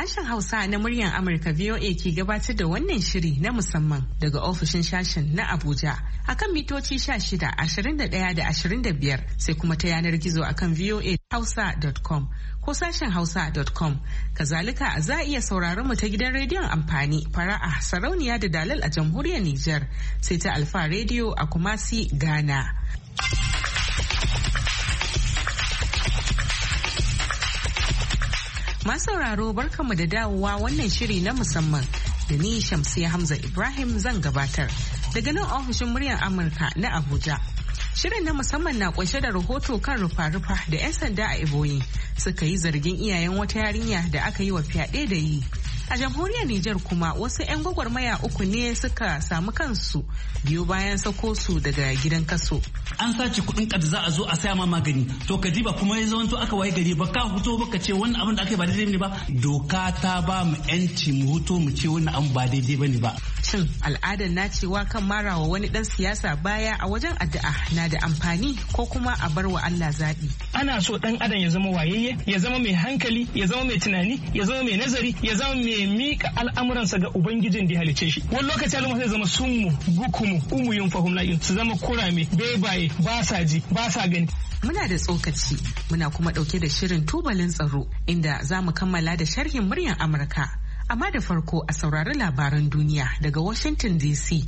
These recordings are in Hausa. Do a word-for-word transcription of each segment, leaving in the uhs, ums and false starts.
Sashen Hausa na muryar Amurka V O A ke gabatar da wannan shiri na musamman daga ofishin sashen na Abuja akan mitoci sha shida, ashirin da ɗaya da ashirin da biyar sai kuma ta yanar gizo akan v o a hausa dot com ko sashen hausa dot com. Kazalika za a iya sauraron mu ta gidan rediyon amfani fara'a sarauniya da dalal a jamhuriyar Nijar sai ta Alfa Radio a Kumasi, Ghana. Masu sauraro barkanmu da dawowa wannan shiri na musamman da ni Shamsiya Hamza Ibrahim zan gabatar daga nan ofishin muryar Amurka na Abuja. Shirin na musamman na kunshe da rahoto kan rufa-rufa da 'yan sanda a Ebonyi suka yi zargin iyayen wata yarinya da aka yi wa fyaɗe da yi. A jamhuriyar Nijar kuma wasu 'yan gwagwarmaya uku ne suka samu kansu biyo bayan sako su daga gidan kaso. An sace kuɗin kad za a zo a saya ma magani to ka ba kuma ya zamanto aka waye gari ba ka huto ba ka ce wannan abin da aka yi ba daidai ne ba. Doka ta ba mu 'yanci mu huto mu ce wannan abin ba daidai ba ne ba. Shin al'adar nacewa kan marawa wani dan siyasa baya a wajen addu'a na da amfani ko kuma a bar wa Allah zaɓi? Ana so dan adam ya zama wayayye, ya zama mai hankali, ya zama mai tunani, ya zama mai nazari, ya zama mai mika al'amuransa ga ubangijin da ya halice shi. Wani lokaci al'umma zai zama summu, bukumu, umuyun fahumlayun, su zama kurame, bebaye, ba sa ji, ba sa gani. Muna da tsokaci, muna kuma ɗauke da shirin tubalin tsaro inda za mu kammala da sharhin muryar Amurka. Amma da farko a saurari labaran duniya daga Washington D C.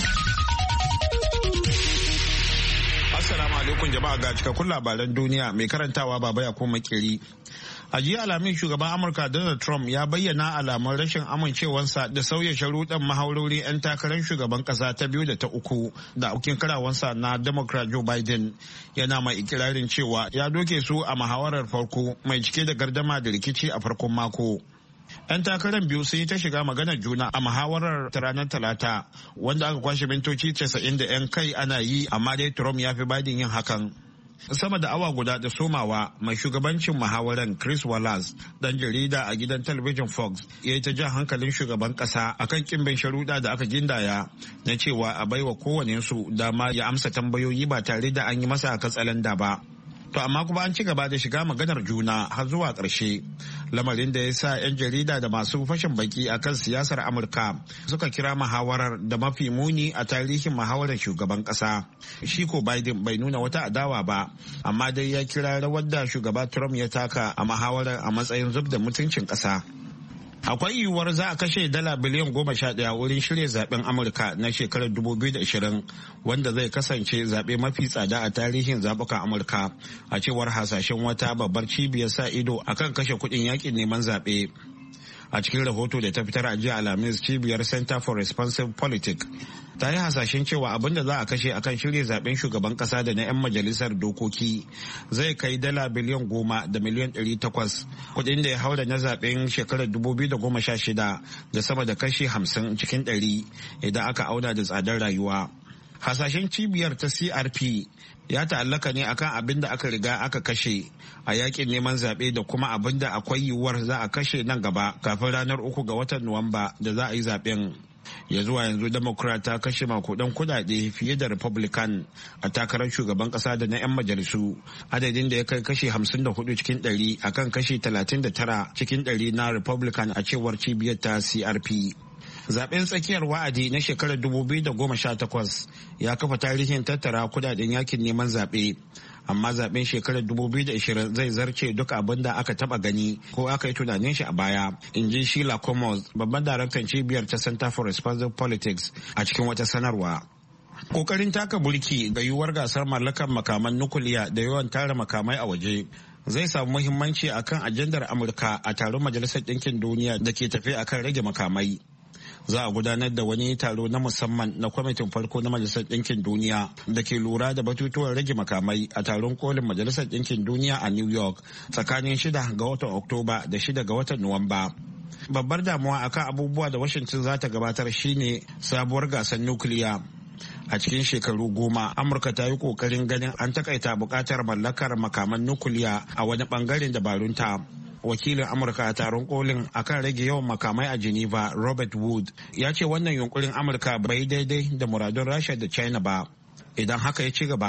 Assalamu alaikum jama'a ga cikakkun labaran duniya mai karantawa baba ya kuma makeri. A jiya Alhamis shugaban Amurka Donald Trump ya bayyana alamun rashin amincewarsa da sauya sharuɗan mahaurori 'yan takarar shugaban ƙasa ta biyu da ta uku da aukin karawansa na Democrat Joe Biden, yana mai ikirarin cewa ya doke su a muhawarar farko mai cike da gardama da rikici a farkon mako. 'Yan takarar biyu sun yi ta shiga maganar juna a muhawarar ta ranar Talata wanda aka kwashe mintoci casa'in da 'yan kai ana yi, amma dai Trump ya fi Biden yin hakan. Sama da awa guda da somawa, mai shugabancin muhawarar Chris Wallace, dan jarida a gidan talabijin Fox, ya yi ta jan hankalin shugaban kasa akan kimbin sharuɗa da aka gindaya na cewa a baiwa kowanensu dama ya amsa tambayoyi ba tare da an yi masa katsalanda ba. To amma kuma an ci gaba da shiga maganar juna har zuwa ƙarshe, lamarin da ya sa 'yan jarida da masu fashin baki akan siyasar Amurka suka kira muhawarar da mafi muni a tarihin muhawarar shugaban ƙasa. Shi ko Biden bai nuna wata adawa ba, amma dai ya kira rawar da shugaba Trump ya taka a muhawarar a matsayin zub da mutuncin ƙasa. Akwai yiwuwar za a kashe dala biliyan goma sha ɗaya wurin shirya zaben Amurka na shekarar dubu biyu da ashirin, wanda zai kasance zaɓe mafi tsada a tarihin zaɓukan Amurka, a cewar hasashen wata babbar cibiyar sa ido akan kashe kuɗin yakin neman zaɓe. A cikin rahoto da ta fitar a jiya Alhamis, cibiyar Center for Responsive Politics ta yi hasashen cewa abin da za a kashe akan shirya zaben shugaban kasa da na 'yan majalisar dokoki zai kai dala biliyan goma da miliyan ɗari takwas, kuɗin da ya haura na zaben shekarar dubu biyu da goma sha shida da sama da kashi hamsin cikin ɗari idan aka auna da tsadar rayuwa. Hasashen cibiyar ta C R P ya ta'allaka ne akan abin da aka riga aka kashe a yakin neman zaɓe da kuma abin da akwai yiwuwar za a kashe nan gaba kafin ranar uku ga watan Nuwamba da za a yi zaɓen. Ya zuwa yanzu Democrat ta kashe makudan kudade fiye da Republican a takarar shugaban kasa da na 'yan majalisu, adadin da ya kai kashi hamsin da hudu cikin ɗari akan kashi talatin da tara cikin ɗari na Republican a cewar cibiyar ta C R P. Zaben tsakiyar wa'adi na shekarar dubu biyu da goma sha takwas ya kafa tarihin tattara kudaden yakin neman zaɓe, amma zaben shekarar dubu biyu da ashirin zai zarce duk abin da aka taba gani ko aka yi tunanin shi a baya, in ji Sheila Commons, babban daraktan cibiyar ta Center for Responsive Politics, a cikin wata sanarwa. Kokarin taka burki ga yiwuwar gasar mallakar makaman nukuliya da yawan tara makamai a waje zai samu muhimmanci akan ajandar Amurka a taron Majalisar Ɗinkin Duniya da ke tafe akan rage makamai. Za a gudanar da wani taro na musamman na kwamitin farko na Majalisar Ɗinkin Duniya da ke lura da batutuwan rage makamai a taron kolin Majalisar Ɗinkin Duniya a New York tsakanin shida ga watan Oktoba da shida ga watan Nuwamba. Babbar damuwa akan abubuwa da Washington za ta gabatar shine sabuwar gasar nukiliya. A cikin shekaru goma, Amurka ta yi kokarin ganin an takaita bukatar mallakar makaman nukiliya a wani bangaren dabarunta. Wakilin Amurka a taron kolin akan rage yawan makamai a Geneva, Robert Wood, ya ce wannan yunkurin Amurka bai daidai da muradun Rasha da China ba. Idan haka ya ci gaba,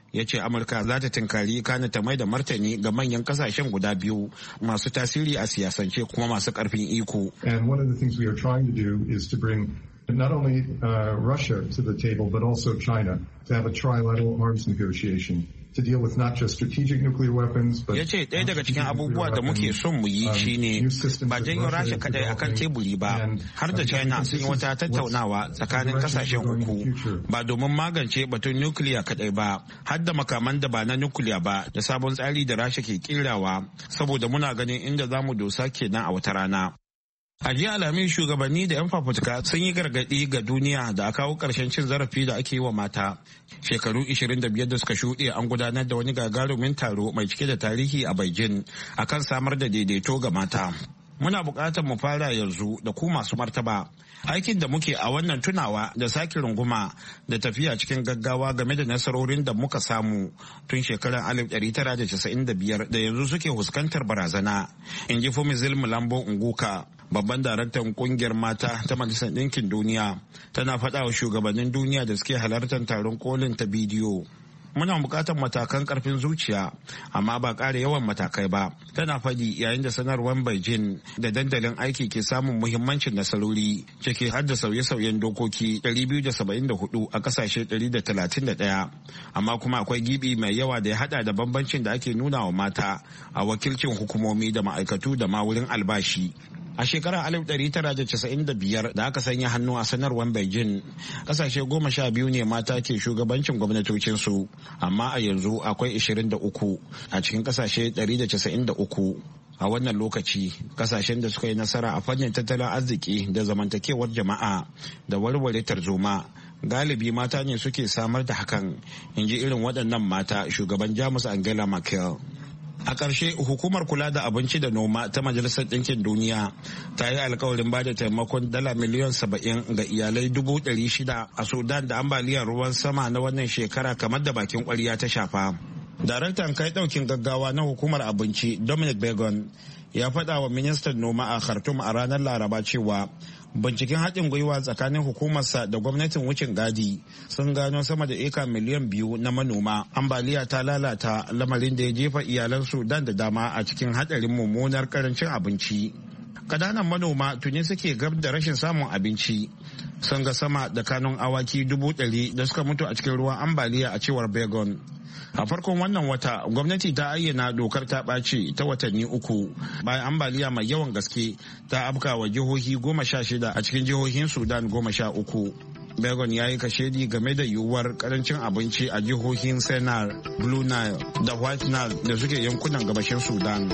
ya ce Amurka za ta tinkari kana ta mai da martani ga manyan kasashen guda biyu masu tasiri a siyasance kuma masu karfin iko. And one of the things we are trying to do is to bring not only uh, Russia to the table but also China to have a trilateral arms negotiation. To deal with not just strategic nuclear weapons, but ya ce ɗaya daga cikin abubuwa da muke son mu yi shine ba janyo Rasha kadai akan teburi ba, har da China sun yi wata tattaunawa tsakanin kasashen uku ba domin magance batun nukiliya kadai ba, har da makaman da ba na nukiliya ba da sabon tsari da Rasha ke kirawa, saboda muna ganin inda za mu dosa kenan a wata rana. A jiya Alhamis shugabanni da 'yan fafutuka sun yi gargaɗi ga duniya da a kawo ƙarshen cin zarafi da ake yi wa mata. Shekaru ishirin da biyar da suka shuɗe an gudanar da wani gagarumin taro mai cike da tarihi a Beijing akan samar da daidaito ga mata. Muna buƙatar mu fara yanzu da ku masu martaba. Aikin da muke a wannan tunawa da sake runguma da tafiya cikin gaggawa game da nasarorin da muka samu tun shekarar alif ɗari tara da casa'in da biyar da yanzu suke fuskantar barazana, in ji Fumizil Mlambo Nguka, babban daraktan kungiyar mata ta Majalisar Ɗinkin Duniya, tana faɗa wa shugabannin duniya da suke halartar taron kolin ta bidiyo. Muna bukatar matakan karfin zuciya amma ba ƙara yawan matakai ba, tana faɗi yayin da sanarwar Beijing da dandalin aiki ke samun muhimmancin nasarori ciki har da sauye-sauyen dokoki ɗari biyu da saba'in da hudu a ƙasashe ɗari da talatin da ɗaya, amma kuma akwai gibi mai yawa da ya hada da bambancin da ake nuna wa mata a wakilcin hukumomi da ma'aikatu da ma wurin albashi. A shekarar alif ɗari tara da casa'in da biyar da aka sanya hannu a sanarwar Beijing, kasashe goma sha biyu ne mata ke shugabancin gwamnatocinsu, amma a yanzu akwai ishirin da uku a cikin kasashe ɗari da casa'in da uku. A wannan lokaci, kasashen da suka yi nasara a fannin tattalin arziki da zamantakewar jama'a da warware tarzoma galibi mata ne suke samar da hakan, in ji irin waɗannan mata shugaban Jamus Angela Merkel. A ƙarshe, hukumar kula da abinci da noma ta Majalisar Ɗinkin Duniya ta yi alkawarin ba da taimakon dala miliyan saba'in ga iyalai dubu ɗari shida a Sudan da ambaliyar ruwan sama na wannan shekara kamar da bakin ƙwarya ta shafa. Daraktan kai ɗaukin gaggawa na hukumar abinci Dominic Begon ya faɗa wa ministan noma a Khartoum a ranar Laraba cewa binciken haɗin gwiwa tsakanin hukumarsa da gwamnatin wucin gadi sun gano sama da eka miliyan biyu na manoma ambaliya ta lalata, lamarin da ya jefa iyalan Sudan da dama a cikin haɗarin mummunar karancin abinci. Kananan manoma tuni suke gab da rashin samun abinci, sun ga sama da kanun awaki dubu ɗari da suka mutu a cikin ruwan ambaliya a cewar Begon. A farkon wannan wata gwamnati ta ayyana dokar ta ɓace ta watanni uku bayan ambaliya mai yawan gaske ta afka wa jihohi goma sha shida a cikin jihohin Sudan goma sha uku. Begon ya yi kashedi game da yiwuwar karancin abinci a jihohin Sennar, Blue Nile da White Nile da suke yankunan gabashin Sudan.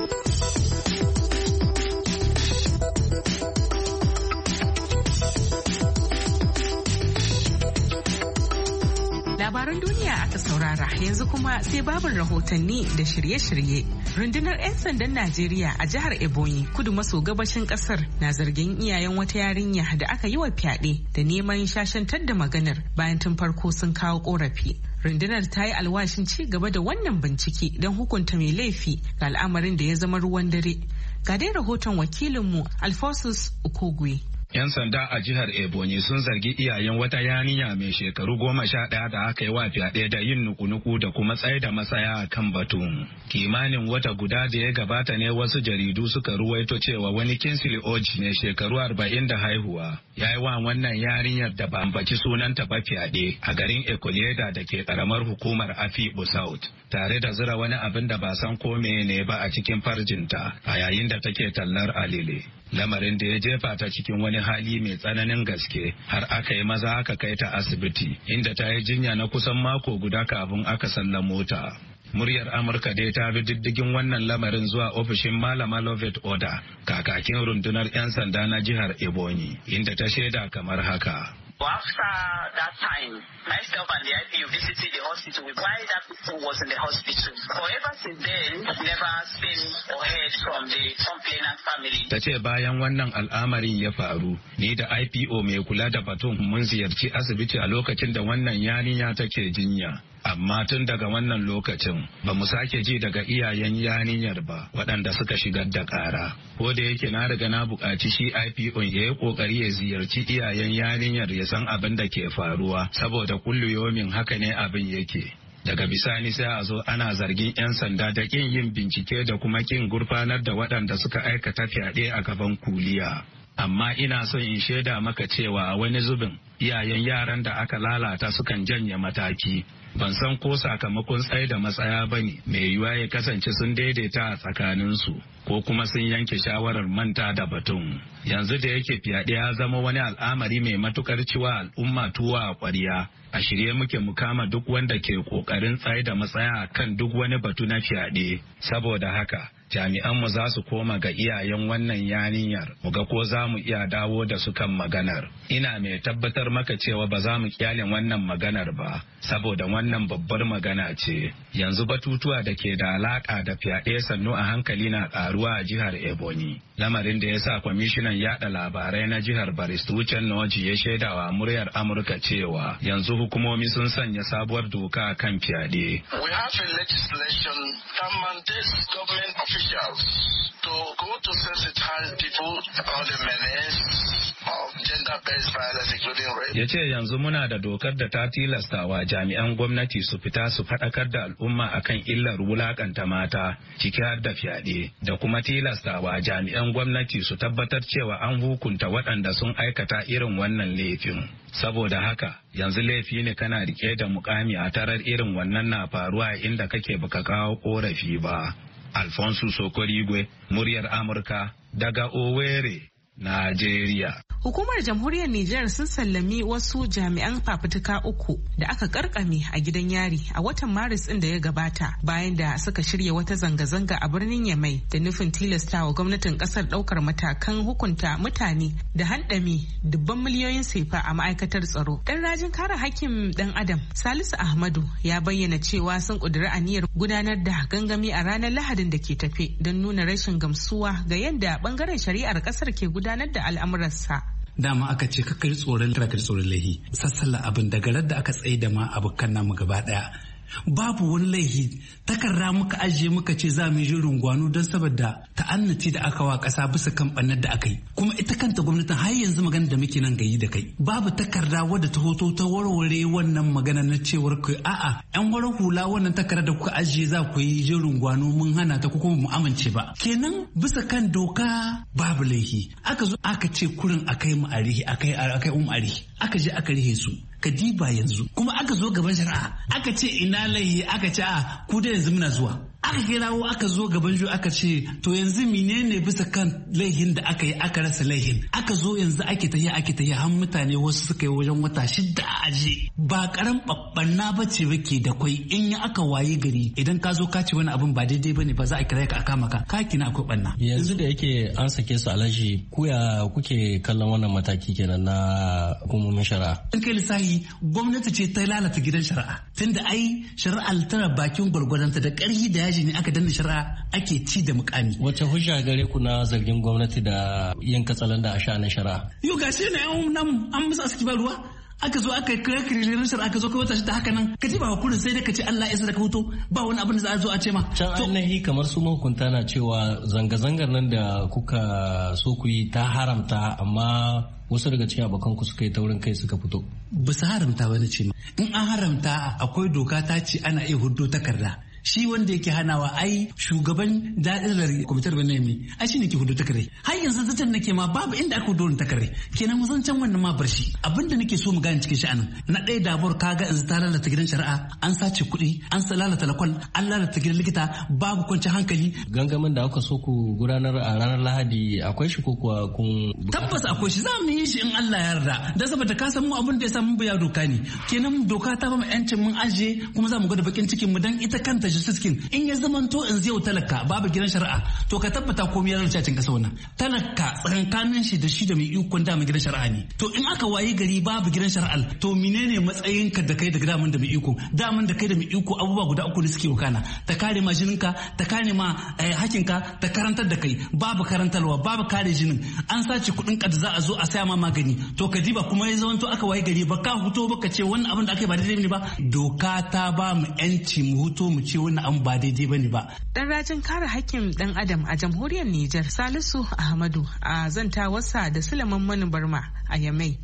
Labaran duniya aka saurara, yanzu kuma sai babin rahotanni da shirye-shirye. Rundunar 'yan sandan Najeriya a jihar Ebonyi, kudu maso gabashin kasar, na zargin iyayen wata yarinya da aka yi wa fyaɗe da neman shashantar da maganar bayan tun farko sun kawo korafi. Rundunar ta yi alwashin ci gaba da wannan bincike don hukunta mai laifi ga al'amarin da ya zama ruwan dare. Ga dai rahoton wakilinmu Alphonsus Okogwe. 'Yan sanda a jihar Ebonyi sun zargi iyayen wata yarinya mai shekaru goma sha ɗaya da aka yi wa fyaɗe da yin nuku-nuku da kuma tsaye da masaya a kan batun. Kimanin wata guda da ya gabata ne wasu jaridu suka ruwaito cewa wani Kinsley Oji ne shekaru arba'in da haihuwa ya yi wa wannan yarinyar da ba ambaci sunanta ba fyaɗe a garin Ekoleda da ke karamar hukumar Afibu South, tare da zura wani abin da ba san ko ne ba a cikin farjinta a yayin da take tallar alele. Lamarin da ya jefa ta cikin wani hali mai tsananin gaske har aka yi maza aka kai ta asibiti inda ta yi jinya na kusan mako guda kafin aka sallamo ta. Muryar Amurka dai ta bi diddigin wannan lamarin zuwa ofishin Malama Lovett Oda, kakakin rundunar 'yan sanda na jihar Ebonyi, inda ta shaida kamar haka. After that time, myself and the I P O visited the hospital while that person was in the hospital. However, since then, never seen or heard from the complainant family. Ta ce bayan wannan al'amarin ya faru, ni da I P O mai kula da batun mun ziyarci asibiti a lokacin da wannan yarinya take jinya. Amma tun daga wannan lokacin ba mu sake ji daga iyayen yarinyar ba waɗanda suka shigar da ƙara. Ko da yake na riga na buƙaci shi I P O ya yi ƙoƙari ya ziyarci iyayen yarinyar ya san abin da ke faruwa, saboda kullu yomin haka ne abin yake. Daga bisani sai a zo ana zargin 'yan sanda da kin yin bincike da kuma kin gurfanar da waɗanda suka aikata fyaɗe a gaban kuliya. Amma ina son in shaida maka cewa a wani zubin iyayen yaran da aka lalata sukan janye mataki. Ban san ko sakamakon tsaye da matsaya ba ne, mai yiwuwa ya kasance sun daidaita a tsakaninsu ko kuma sun yanke shawarar manta da batun. Yanzu da yake fyaɗe ya zama wani al'amari mai matukar ciwa al'umma tuwa a ƙwarya, a shirye muke mu kama duk wanda ke ƙoƙarin tsaye da matsaya kan duk wani batu na fyaɗe. Saboda haka jami'anmu za su koma ga iyayen wannan yarinyar mu ga ko za mu iya dawo da su kan maganar. Ina mai tabbatar maka cewa ba za mu kyale wannan maganar ba, saboda wannan babbar magana ce. Yanzu batutuwa da ke da alaka da fyaɗe sannu a hankali na ƙaruwa a jihar Ebonyi. Lamarin da ya sa kwamishinan yaɗa labarai na jihar Barista Uchen Noji ya shaidawa muryar Amurka cewa yanzu hukumomi sun sanya sabuwar doka kan fyaɗe. We have a legislation that mandates government officials to go to sensitize people on the menace of gender-based violence, including rape. Ya ce yanzu muna da dokar da ta tilastawa jami'an gwamnati su fita su faɗakar da al'umma akan illar wulakanta mata, ciki har da fyaɗe, da kuma tilastawa jami'an gwamnati su tabbatar cewa an hukunta waɗanda sun aikata irin wannan laifin. Saboda haka yanzu laifi ne kana rike da mukami a tarar irin wannan na faruwa inda kake baka kawo korafi ba. Alfonso Sokorigwe, muryar Amurka daga Owerri, Najeriya. Hukumar Jamhuriyar Nijar sun sallami wasu jami'an fafutuka uku da aka karkame a gidan yari a watan Maris ɗin da ya gabata bayan da suka shirya wata zanga-zanga a birnin Yamai da nufin tilastawa gwamnatin kasar ɗaukar matakan hukunta mutane da handame dubban miliyoyin sefa a ma'aikatar tsaro. Ɗan rajin kare hakkin ɗan Adam Salisu Ahmadu ya bayyana cewa sun ƙudiri aniyar gudanar da gangami a ranar Lahadin da ke tafe don nuna rashin gamsuwa ga yadda ɓangaren shari'ar ƙasar ke gudanar da al'amuransa. Dama aka ce kakari tsoron kakari tsoron laihi sassala abin daga radda aka tsaye da ma abokan namu gaba daya babu wani laihi takarda muka ajiye muka ce za mu yi jirin gwano don saboda ta'annati da aka wa kasa bisa kan bannar da aka yi kuma ita kanta gwamnatin har yanzu magana da muke nan gayi da kai babu takarda wadda ta hoto ta warware wannan magana na cewar ku a'a yan warar hula wannan takarda da kuka ajiye za ku yi jirin gwano mun hana ta ko kuma mu amince ba kenan bisa kan doka babu laihi aka zo aka ce kurin akai mu arihi akai akai um arihi aka je aka rihe su kadiba yanzu kuma aka zo gaban shari'a aka ce ina laihi aka ce a ku da yanzu muna zuwa aka kirawo aka zo gaban ju aka ce to yanzu menene bisa kan laihin da aka yi aka rasa laihin aka zo yanzu ake tahiya ake tahiya har mutane wasu suka yi wajen wata shida aje ba karan babbanna bace bake da kwai in ya aka waye gari idan ka zo ka ce wani abin ba daidai bane ba za a kira ka aka maka ka kina akwai banna yanzu da yake an sake su alaji kuya kuke kallon wannan mataki kenan na hukumomin shari'a in kai lissahi gwamnati ce ta lalata gidan shari'a tunda ai shari'a tana bakin gwargwadonta da ƙarfi da yaji ne aka danna shari'a ake ci da mukami. Wace hujja gare ku na zargin gwamnati da yin katsalan da a sha'anin shari'a? Yo gashi ne an nan an musu aski ba ruwa. Aka zo aka kira kiririn shari'a aka zo kai wata shi ta haka nan ka ji ba hukurin sai da ka ce Allah ya sa da ka huto ba wani abin da za a zo a ce ma. Can ainihi kamar su mahukunta na cewa zanga-zangar nan da kuka so ku yi ta haramta amma wasu daga cikin abokan ku suka yi taurin kai suka fito. Ba su haramta ba na ce ma. In an haramta akwai doka ta ce ana iya huddo takarda. Shi wanda yake hanawa ai shugaban da'irar kwamitar Benami ai shi ne ke hudu takare har yanzu zaton nake ma babu inda aka hudu takare kenan mun san wannan ma bar shi abinda nake so mu gane cikin sha'anin na ɗaya dabar kaga yanzu ta lalata gidan shari'a an sace kuɗi an lalata lakwal an lalata gidan likita babu kwanciyar hankali. Gangamin da aka so ku gudanar a ranar Lahadi akwai shi ko kuwa kun tabbas akwai shi za mu yi shi in Allah ya yarda dan saboda ka san mu abin da ya sa mun biya doka ne kenan doka ta ba mu yancin mun ajiye kuma za mu gwada bakin cikin mu dan ita kanta siskin in ya zamanto in zai talaka babu gidan shari'a to ka tabbata komai ya rarrace cikin kasa wannan talaka tsakankanin shi da shi da mai ikon da mai gidan shari'a ne to in aka wayi gari babu gidan shari'a to menene matsayin ka da kai da daman da mai iko daman da kai da mai iko abubuwa guda uku ne suke wakana ta kare ma jininka ta kare ma hakinka ta karantar da kai babu karantarwa babu kare jinin an sace kuɗin ka da za a zo a saya ma magani to ka diba kuma ya zamanto aka wayi gari ba ka huto ba ka ce wannan abin da aka yi ba daidai ne ba doka ta ba mu yanci mu huto mu ce wannan an ba daidai bane ba. Dan rajin kare hakkin dan adam a jamhuriyar Nijar Salisu Ahmadu a zantawarsa da Sulaiman Manu Barma a Yamai.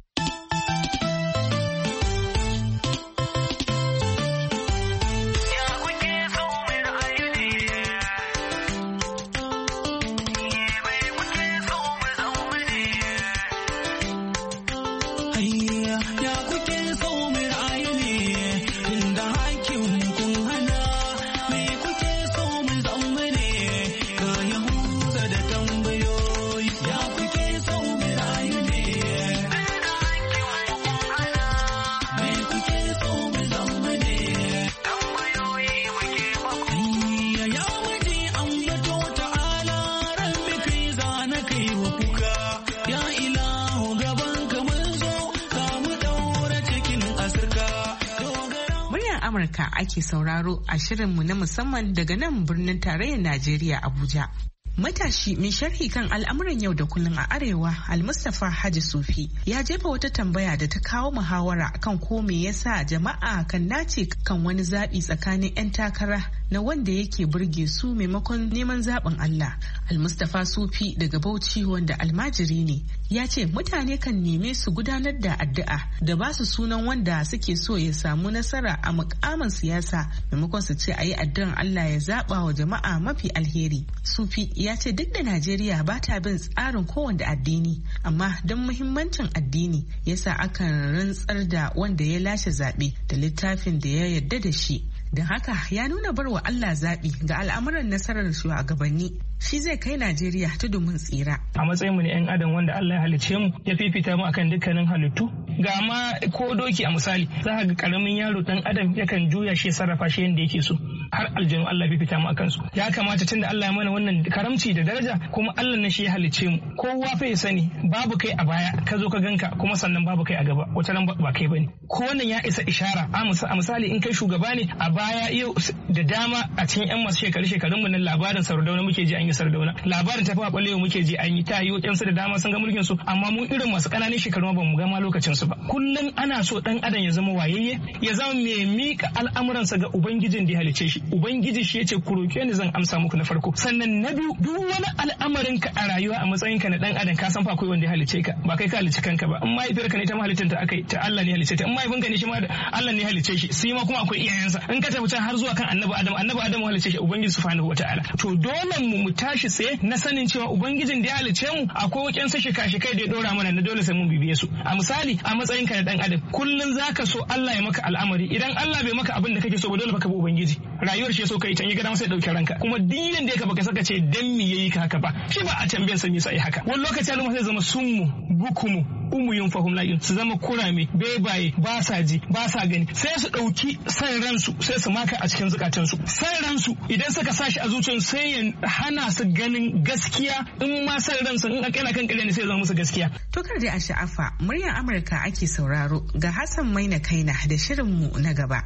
Amurka ake sauraro a shirinmu na musamman daga nan birnin tarayyar Najeriya Abuja. Matashi mai sharhi kan al'amuran yau da kullum a Arewa, Almustapha Haji Sufi, ya jefa wata tambaya da ta kawo muhawara kan ko me yasa jama'a kan nace kan wani zaɓi tsakanin 'yan takara na wanda yake burge su maimakon neman zaɓin Allah. Almustapha Sufi daga Bauchi, wanda almajiri ne, ya ce mutane kan neme su gudanar da addu'a da ba su sunan wanda suke so ya samu nasara a mukamin siyasa maimakon su ce a yi addu'an Allah ya zaɓa wa jama'a mafi alheri. Sufi ya ce duk da Najeriya ba ta bin tsarin kowanne addini, amma don muhimmancin addini yasa akan rantsar da wanda ya lashe zaɓe da littafin da ya yarda da shi. Don haka ya nuna barwa Allah zaɓi ga al'amuran nasarar shugabanni, shi zai kai Najeriya tudumin tsira. A matsayin mu ne 'yan adam wanda Allah ya halicce mu ya fifita mu akan dukkanin halittu. Ga ma ko doki a misali, za ka ga karamin yaro dan adam yakan juya shi sarrafa shi yadda yake so. Har aljanu Allah ya fifita mu akan su. Ya kamata tunda Allah ya mana wannan karamci da daraja, kuma Allah ne shi ya halicce mu. Kowa fa ya sani babu kai a baya ka zo ka ganka, kuma sannan babu kai a gaba. Wata ran ba kai bane. Ko wannan ya isa ishara. A misali in kai shugaba ne a baya yau da dama a cikin 'yan masu shekaru shekarun mu nan labarin Sardauna muke ji an yi Sardauna, labarin Tafawa Balewa muke ji an yi, ta yi wajen su da dama sun ga mulkin su, amma mu irin masu ƙananan shekaru ba mu ga ma lokacin su ba. Kullum ana so dan adam ya zama wayayye, ya zama mai mika al'amuransa ga ubangijin da ya halice shi. Ubangiji shi yace ku roke ni zan amsa muku na farko. Sannan na biyu, duk wani al'amarin ka a rayuwa a matsayin ka na dan adam ka san fa akwai wanda ya halice ka, ba kai ka halice kanka ba. In mahaifiyarka ne ta mahalitin ta akai, ta Allah ne ya halice ta. In mahaifinka ne shi ma Allah ne ya halice shi, sai ma kuma akwai iyayensa. In ka tafi har zuwa kan annabi Adam, annabi Adam halice shi ubangiji subhanahu wataala. To dole mu mu tashi sai na sanin cewa ubangijin da ya halice mu akwai waken sa shika-shikai da ya dora mana, na dole sai mun bibiye su. A misali a matsayin ka na dan adam, kullun zaka so Allah ya maka al'amari, idan Allah bai maka abin da kake so ba dole baka bi ubangiji. Rayuwar shi so kai tan ya ga sai dauke ranka, kuma dinin da yake baka saka ce dan me yayi ka haka ba, shi ba a tambayan sa me sai haka. Wani lokaci al'umma sai zama summu bukumu umuyun fahum la'in, su zama kurame bebaye, ba sa ji ba sa gani, sai su dauki san ransu sai su maka a cikin zukatansu. San ransu idan suka sashi a zuciyar sai ya hana su ganin gaskiya, in ma san ransu in akalla kan kare ne sai zama musu gaskiya. To kar dai a sha'afa, muryar Amurka ake sauraro, ga Hassan Maina Kaina da shirinmu na gaba.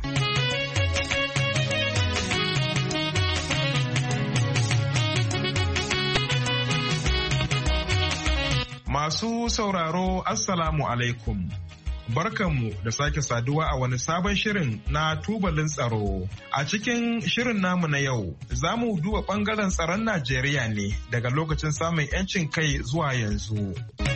Masu sauraro, Assalamu alaikum. Barkanmu da sake saduwa a wani sabon shirin na tubalin tsaro. A cikin shirin namu na yau, za mu duba ɓangaren tsaron Najeriya ne daga lokacin samun 'yancin kai zuwa yanzu.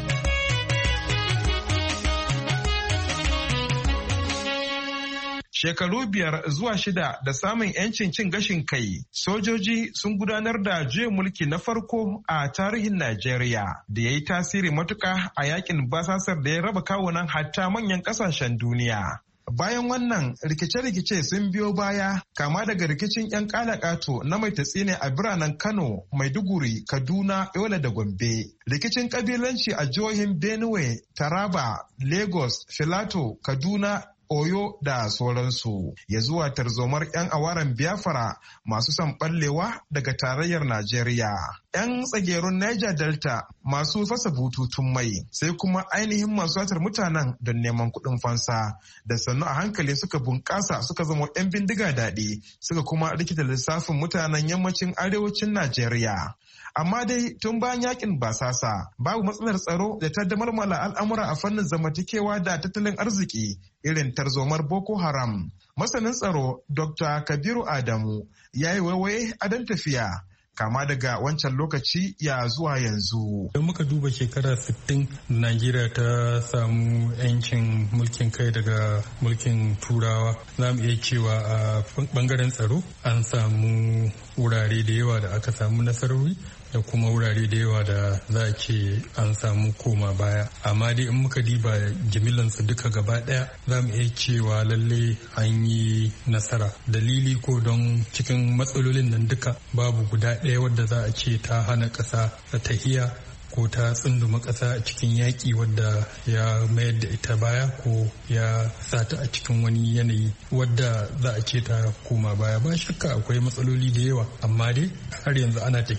Shekaru biyar zuwa shida da samun 'yancin cin gashin kai, sojoji sun gudanar da juyin mulki na farko a tarihin Najeriya da ya yi tasiri matuƙa a yakin basasar da ya raba kawunan hatta manyan ƙasashen duniya. Bayan wannan rikice-rikice sun biyo baya, kama daga rikicin 'yan ƙalaƙato na mai tatsine a biranen Kano, Maiduguri, Kaduna, Yola da Gombe. Rikicin ƙabilanci a jihohin Benue, Taraba, Lagos, Filato, Kaduna, Oyo da sauransu, ya zuwa tarzomar 'yan awaren Biafra masu son ɓallewa daga tarayyar Najeriya. 'Yan tsagerun Niger Delta masu fasa bututun mai, sai kuma ainihin masu satar mutanen don neman kuɗin fansa, da sannu a hankali suka bunƙasa suka zama 'yan bindiga daɗi, suka kuma rikita lissafin mutanen yammacin arewacin Najeriya. Amma dai tun bayan yakin basasa babu matsalar tsaro da ta damarmala al'amura a fannin zamantakewa da tattalin arziki irin tarzomar Boko Haram. Masanin tsaro Doctor Kabiru Adamu ya yi waiwaye a dan tafiya kama daga wancan lokaci ya zuwa yanzu. Idan muka duba shekara sittin Najeriya ta samu 'yancin mulkin kai daga mulkin Turawa, za mu iya cewa a bangaren tsaro an samu wurare da yawa da aka samu nasarori da kuma wurare da yawa da za a ce an samu koma baya. Amma dai in muka diba jimillansu duka gaba daya za mu iya cewa lalle an yi nasara. Dalili ko don cikin matsalolin nan duka babu guda ɗaya wadda za a ce ta hana ƙasa ta tahiya ko ta tsunduma ƙasa a cikin yaƙi wadda ya mayar da ita baya ko ya sata a cikin wani yanayi wadda za a ce ta koma baya. Ba shakka akwai matsaloli da yawa, amma dai har yanzu ana tafiya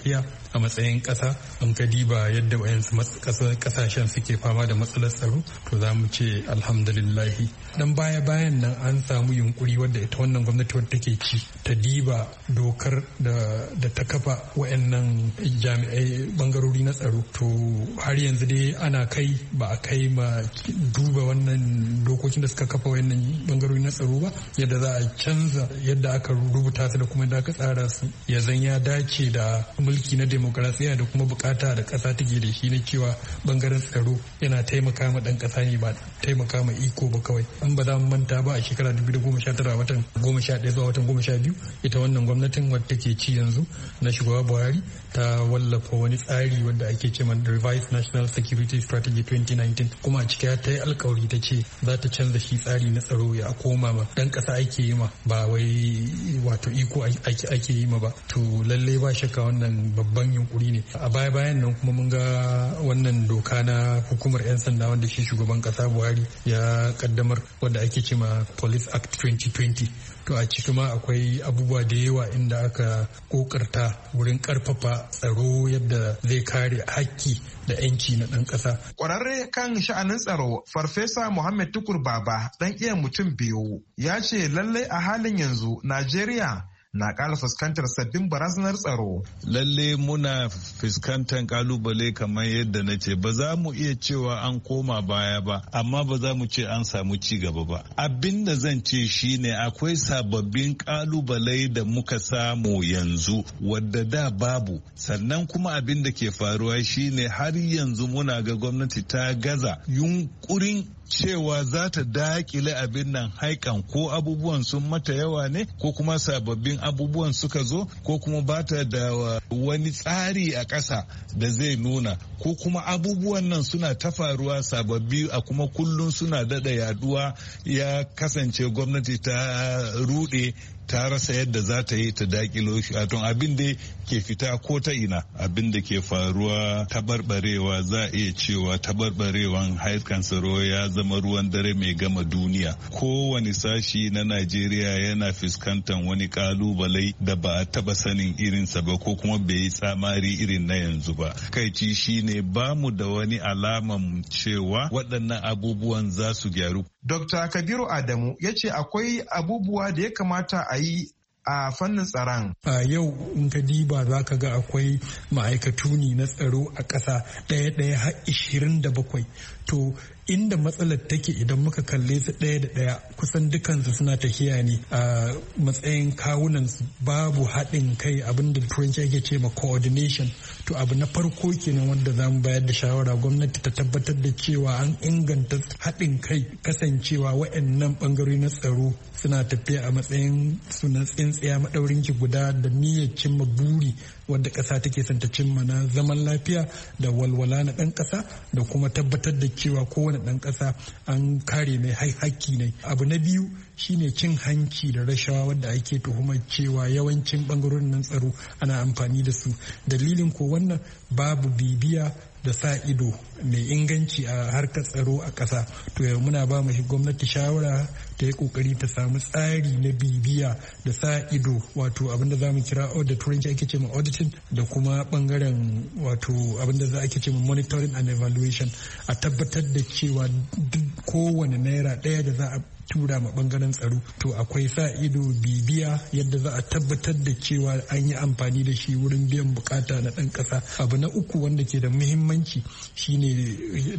a matsayin ƙasa in ka diba yadda wayansu ƙasashen suke fama da matsalar tsaro to za mu ce alhamdulillahi. Dan baya bayan nan an samu yunkuri wadda ita wannan gwamnati wadda take ci ta diba dokar da ta kafa wayannan jami'ai bangarori na tsaro to har yanzu dai ana kai ba a kai ma duba wannan dokokin da suka kafa wayannan bangarori na tsaro ba yadda za a canza yadda aka rubuta su da kuma da aka tsara su ya zan ya dace da mulki na demokarasiya da kuma bukata da kasa take da shi na cewa bangaren tsaro yana taimaka ma dan kasa ne ba taimaka ma iko ba kawai. An ba za mu manta ba a shekara dubu da goma sha tara watan goma sha ɗaya zuwa watan goma sha biyu ita wannan gwamnatin wadda take ci yanzu na shugaba Buhari ta wallafa wani tsari wanda ake ce man Revised National Security Strategy twenty nineteen kuma a ciki ta yi alkawari ta ce za ta canza shi tsari na tsaro ya koma ma dan kasa ake yi ma ba wai wato iko ake yi ma ba. To lallai ba shakka wannan babban yunkuri ne. A baya bayan nan kuma mun ga wannan doka na hukumar 'yan sanda wanda shi shugaban kasa Buhari ya kaddamar wanda ake ce ma Police Act twenty twenty. To a ciki ma akwai abubuwa da yawa inda aka kokarta wurin karfafa tsaro yadda zai kare haƙƙi da 'yanci na ɗan ƙasa. Ƙwararre kan sha'anin tsaro Farfesa Muhammad Tukur Baba ɗan iya mutum biyu ya ce lallai a halin yanzu Najeriya na ƙara fuskantar sabbin barazanar tsaro. Lalle muna fuskantar kalubale kamar yadda na ce ba za mu iya cewa an koma baya ba amma ba za mu ce an samu ci gaba ba. Abin da zan ce shine akwai sababbin kalubale da muka samu yanzu wadda da babu, sannan kuma abin da ke faruwa shine har yanzu muna ga gwamnati ta gaza yunkurin cewa za ta dakile abin nan haikan ko abubuwan sun mata yawa ne ko kuma sababbin abubuwan suka zo ko kuma ba ta da wani tsari a ƙasa da zai nuna ko kuma abubuwan nan suna ta faruwa sababbi a kuma kullum suna dada yaduwa ya kasance gwamnati ta rude ta rasa yadda za ta yi ta dakilo shi a tun abin da ke fita ko ta ina abin da ke faruwa tabarbarewa za a iya cewa tabarbarewan haikan tsaro ya zama ruwan dare mai gama duniya. Kowane sashi na Najeriya yana fuskantar wani kalubale da ba a taba sanin irinsa ba ko kuma bai yi tsamari irin na yanzu ba. Kaici shine ba mu da wani alaman cewa waɗannan abubuwan za su gyaru. Dokta Kabiru Adamu ya ce akwai abubuwa da ya kamata a yi a fannin tsaron. A yau in ka diba za ka ga akwai ma'aikatu ne na tsaro a ƙasa ɗaya-ɗaya har ishirin da bakwai. To inda matsalar take idan muka kalle su ɗaya da ɗaya kusan dukansu suna tafiya ne a matsayin kawunan su babu haɗin kai abinda turanci ake ce ma coordination. To abu na farko kenan wanda za mu bayar da shawara gwamnati ta tabbatar da cewa an inganta haɗin kai kasancewa waɗannan ɓangarori na tsaro suna tafiya a matsayin suna tsintsiya maɗaurin ki guda da niyyar cimma buri wadda ƙasa take son ta cimma na zaman lafiya da walwala na ɗan ƙasa da kuma tabbatar da cewa kowane ɗan ƙasa an kare mai haƙƙi ne. Abu na biyu shine cin hanci da rashawa wadda ake tuhumar cewa yawancin ɓangarorin nan tsaro ana amfani da su. Dalilin ko wannan babu bibiya da sa ido mai inganci a harkar tsaro a ƙasa. To yau muna ba mu gwamnati shawara ta yi kokari ta samu tsari na bibiya da sa ido wato abinda za mu kira da turanci ake ce ma auditing da kuma bangaren wato abinda za ake ce ma monitoring and evaluation a tabbatar da cewa duk kowane naira ɗaya da za a tura ma bangaren tsaro to akwai sa ido bibiya yadda za a tabbatar da cewa an yi amfani da shi wurin biyan bukata na ɗan ƙasa. Abu na uku wanda ke da muhimmanci shine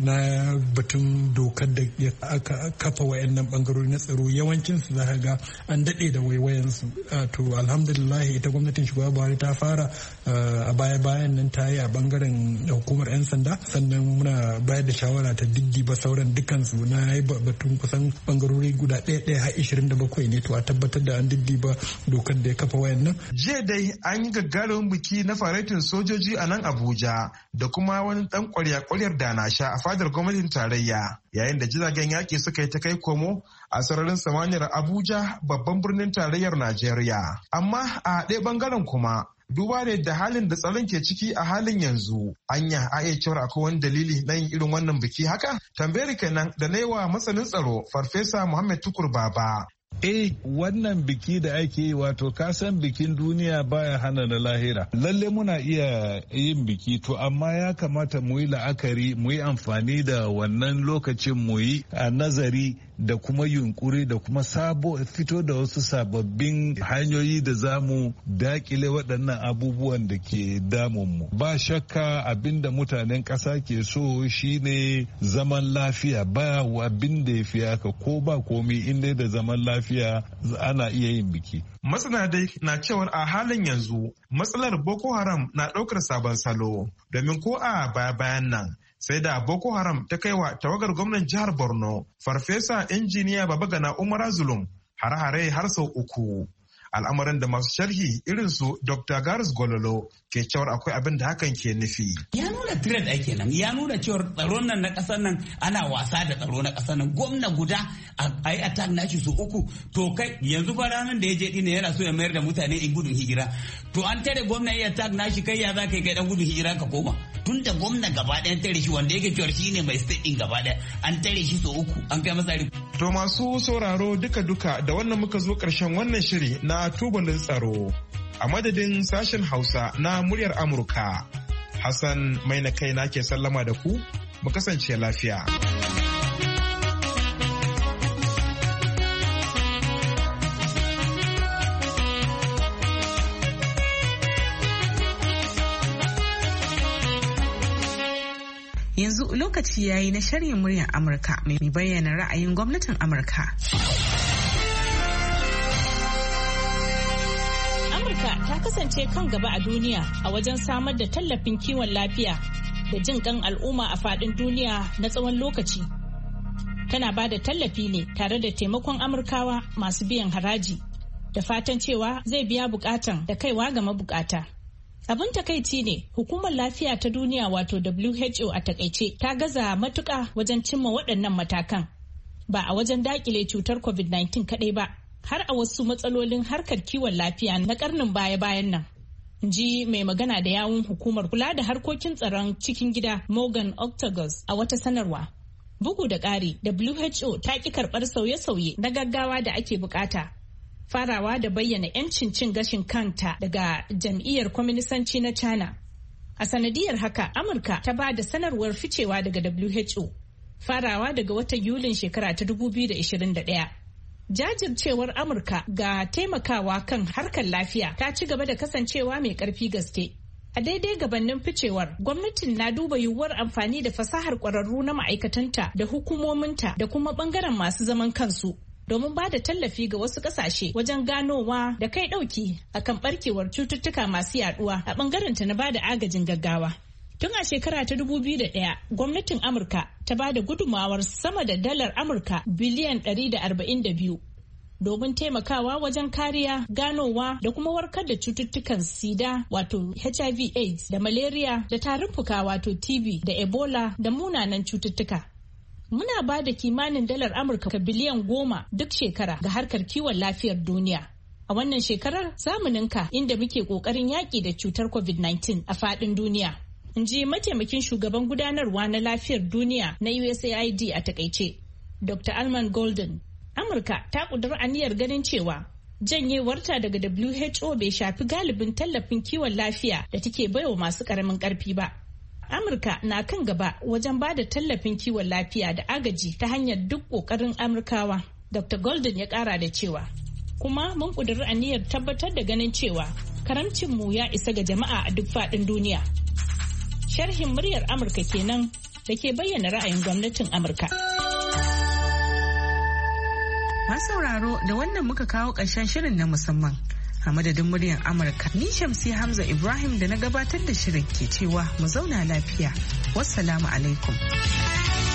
na batun dokar da aka kafa wayannan bangarori na tsaro yawancin su za ga an daɗe da waiwayan su. To alhamdulillah ita gwamnatin shugaba Buhari ta fara a baya bayan nan ta yi a bangaren hukumar 'yan sanda sannan muna bayar da shawara ta diddiba sauran dukansu na yi batun kusan bangarori guda ɗaya ɗaya har ishirin da bakwai ne to a tabbatar da an diddiba dokar da ya kafa wayannan. Jiya dai an yi gagarumin biki na faretin sojoji a nan Abuja da kuma wani ɗan ƙwarya-ƙwaryar danasha a fadar gwamnatin tarayya yayin da jiragen yaƙi suka yi ta kai komo a sararin samaniyar Abuja babban birnin tarayyar Najeriya. Amma a ɗaya bangaren kuma duba da yadda halin da tsaron ke ciki a halin yanzu anya a iya cewar akwai wani dalili na yin irin wannan biki haka tambayar kenan da na yi wa masanin tsaro farfesa Muhammad Tukur Baba Eh, wannan biki da ake yi wato kasan bikin duniya baya hana na lahira. Lalle muna iya yin biki to amma ya kamata mu yi la'akari mu yi amfani da wannan lokacin mu yi a nazari da kuma yunkuri da kuma sabo fito da wasu sababbin hanyoyi da za mu dakile waɗannan abubuwan da ke damunmu. Ba shakka abin da mutanen ƙasa ke so shine zaman lafiya, ba abin da ya fi haka ko ba komi inda da zaman lafiya ana iya yin biki. Masana dai na cewar a halin yanzu matsalar Boko Haram na ɗaukar sabon salo domin ko a baya-bayan nan sai da Boko Haram ta kai wa tawagar gwamnan jihar Borno, Farfesa Injiniya Babagana Umar Zulum har-hare har sau uku. Al'amarin da masu sharhi irin su Doctor Garis Gololo ke cewar akwai abin da hakan ke nufi. Ya nuna threat ake nan, ya nuna cewar tsaron nan na ƙasar nan ana wasa da tsaro na ƙasar nan. Gwamna guda a yi attack nashi su uku, to kai yanzu ba ranar da ya je ɗina yana so ya mayar da mutane in gudun hijira. To an tare gwamna ya attack nashi kai ya za ka yi kai ɗan gudun hijira ka koma. Tun da gwamna gaba ɗayan tare shi wanda yake cewar shi ne mai state ɗin gaba ɗaya an tare shi su uku an kai masa. To masu sauraro duka-duka da wannan muka zo ƙarshen wannan shiri na tubalin tsaro a madadin sashen Hausa na muryar Amurka. Hassan mai na kai na ke sallama da ku, mu kasance lafiya. Yanzu lokaci yayi na sharhin muryar Amurka mai bayyana ra'ayin gwamnatin Amurka. Ta kasance kan gaba a duniya a wajen samar da tallafin kiwon lafiya da jin kan al'umma a faɗin duniya na tsawon lokaci. Tana ba da tallafi ne tare da taimakon Amurkawa masu biyan haraji da fatan cewa zai biya bukatan da kaiwa ga mabukata. Abin takaici ne hukumar lafiya ta duniya wato W H O a takaice ta gaza matuƙa wajen cimma waɗannan matakan ba a wajen daƙile cutar covid nineteen kaɗai ba. Har a wasu matsalolin harkar kiwon lafiya na karnin baya-bayan nan. Ji mai magana da yawun hukumar kula da harkokin tsaron cikin gida Morgan Octagus a wata sanarwa. Bugu da ƙari, W H O ta ƙi karɓar sauye-sauye na gaggawa da ake bukata. Farawa da bayyana 'yancin cin gashin kanta daga jam'iyyar kwaminisanci na China. A sanadiyar haka, Amurka ta ba da sanarwar ficewa daga W H O. Farawa daga watan Yulin shekara ta dubu biyu da ashirin da ɗaya. Jajircewar Amurka ga taimakawa kan harkar lafiya ta ci gaba da kasancewa mai ƙarfi gaske. A daidai gabanin ficewar, gwamnatin na duba yiwuwar amfani da fasahar ƙwararru na ma'aikatanta da hukumominta da kuma ɓangaren masu zaman kansu domin ba da tallafi ga wasu ƙasashe wajen ganowa da kai ɗauki akan ɓarkewar cututtuka masu yaɗuwa a ɓangarenta na ba da agajin gaggawa. Tun a shekara ta dubu biyu da ɗaya, gwamnatin Amurka ta ba da gudumawar sama da dalar Amurka biliyan ɗari da arba'in da biyu domin taimakawa wajen kariya, ganowa da kuma warkar da cututtukan sida wato H I V AIDS da malaria da tarin fuka wato T B da Ebola da munanan cututtuka. Muna ba da kimanin dalar Amurka biliyan goma duk shekara ga harkar kiwon lafiyar duniya. A wannan shekarar zamaninka inda muke ƙoƙarin yaƙi da cutar covid nineteen a faɗin duniya. In ji mataimakin shugaban gudanarwa na lafiyar duniya na U S A I D a takaice, Doctor Alman Golden. Amurka ta ƙudiri aniyar ganin cewa janyewarta daga W H O bai shafi galibin tallafin kiwon lafiya da take baiwa masu ƙaramin ƙarfi ba. Amurka na kan gaba wajen ba da tallafin kiwon lafiya da agaji ta hanyar duk ƙoƙarin Amurkawa. Doctor Golden ya ƙara da cewa, kuma mun ƙudiri aniyar tabbatar da ganin cewa karamcinmu ya isa ga jama'a a duk faɗin duniya. Sharhin muryar Amurka kenan da ke bayyana ra'ayin gwamnatin Amurka. Masauraro da wannan muka kawo ƙarshen shirin na musamman. A madadin muryar Amurka, ni Shamsi Hamza Ibrahim da na gabatar da shirin ke cewa mu zauna lafiya. Wassalamu alaikum.